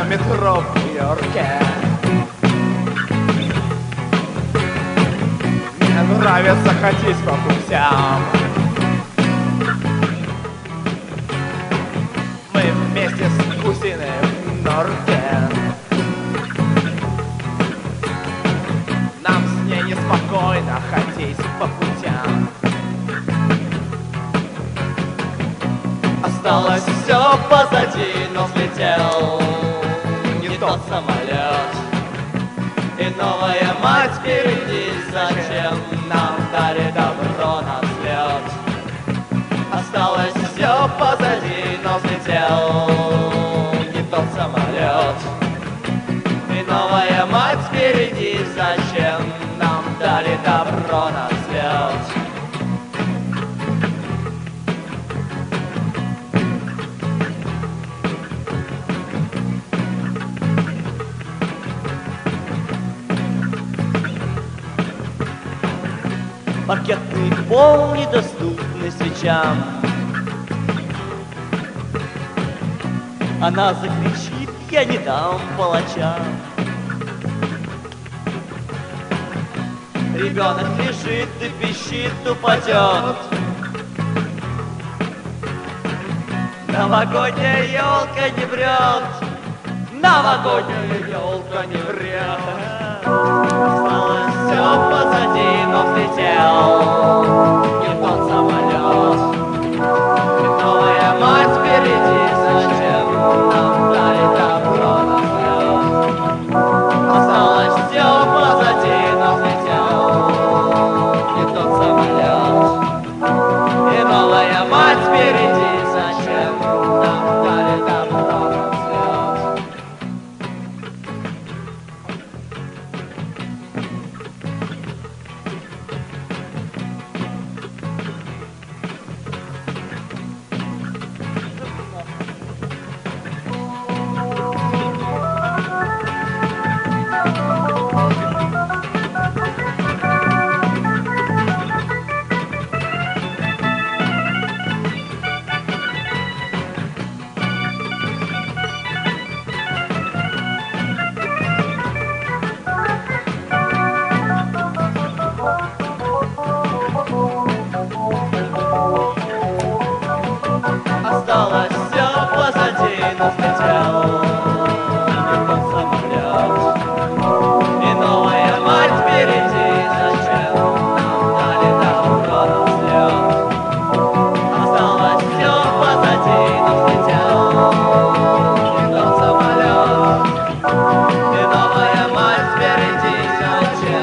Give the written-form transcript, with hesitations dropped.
метро в Нью-Йорке. Мне нравится ходить по путям. Мы вместе с кузиной в норке. Нам с ней неспокойно ходить по путям. Осталось все позади, но взлетел не тот самолет. И новая мать впереди, зачем нам дали добро на взлет? Осталось все позади, но взлетел не тот самолет. И новая мать впереди, зачем нам дали добро на взлет? Паркетный пол недоступный свечам. Она закричит: я не дам палачам. Ребенок лежит и пищит, упадет. Новогодняя елка не врет. Новогодняя елка не врет. Осталось все позади, но взлетел не тот самолет. И новая мать впереди, зачем нам дали добро на взлет? Осталось все позади, но взлетел не тот самолет. И новая мать впереди, зачем нам дали добро на взлет? Осталось все позади, но взлетел не тот самолет. И новая мать впереди, зачем нам дали добро на взлет? Осталось все позади, но взлетел не тот самолет. И новая мать впереди, зачем